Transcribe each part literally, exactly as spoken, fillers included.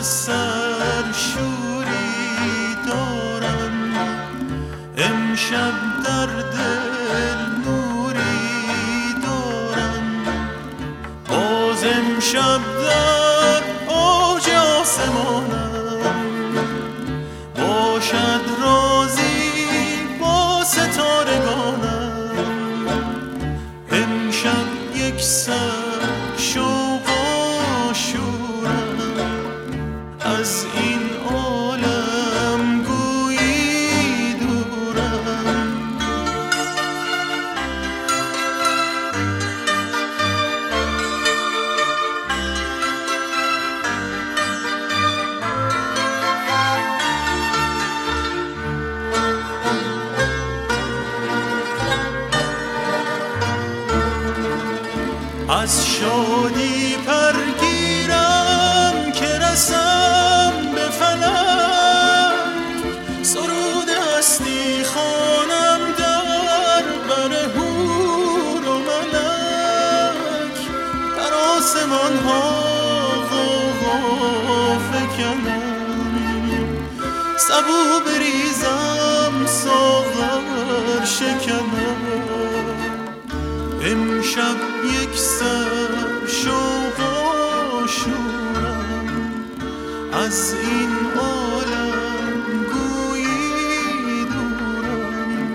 سرشوری دارم، امشب در دل نوری دارم، باز امشب در اوج آسمانم، باشد رازی با ستارگانم، امشب یک سر شوق و شورم، از این عالم گویی دورم. از شادی پرگیرم که رسم به فلک، سرود هستی خوانم در بر حور و ملک، در آسمان ها غوغا فکنم، سبو بریزم ساغر شکنم، امشب یک سر شوق و شورم، از این عالم گویی دورم.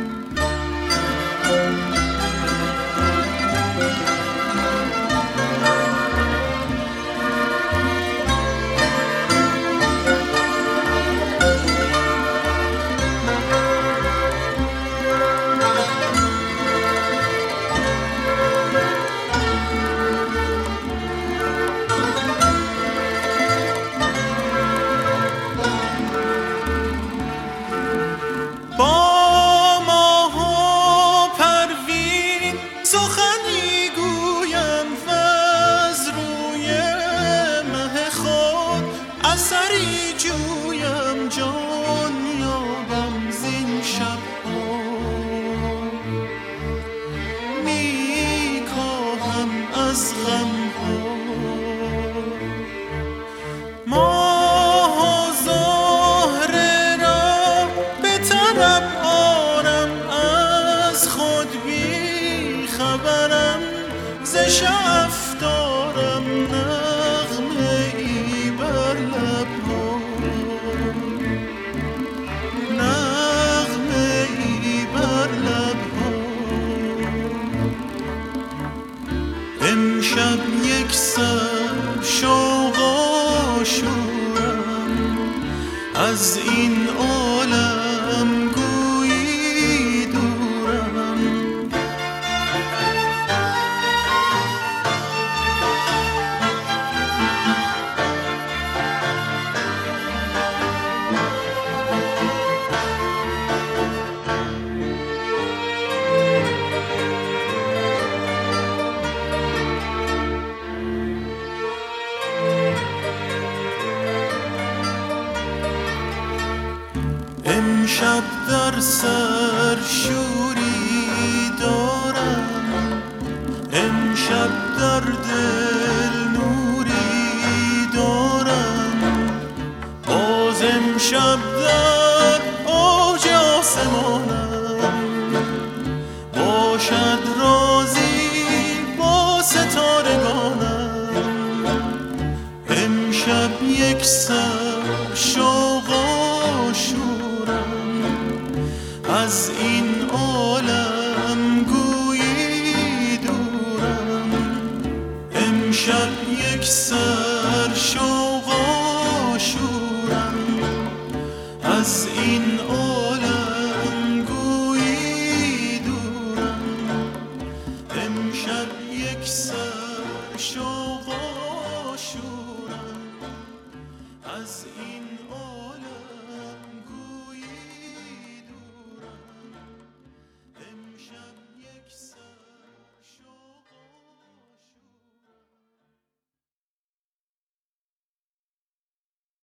اثری جویم جان یابم زین شب‌ها، می کاهم از غم‌ها، ماه و زهره را به طرب آرم، از خود بی خبرم، ز شعف دارم نغمه ای بر لب‌ها، نغمه ای بر لب‌ها، امشب یک سر شوق و شورم، از این عالم گویی دورم. امشب در سر شوری دارم، امشب در دل نوری دارم، باز امشب در اوج آسمانم، باشد رازی با ستارگانم، امشب یک سر شوق و شورم، از این عالم گویی دورم، امشب یک سر شوق و شورم، از این عالم گویی دورم، امشب یک سر شوق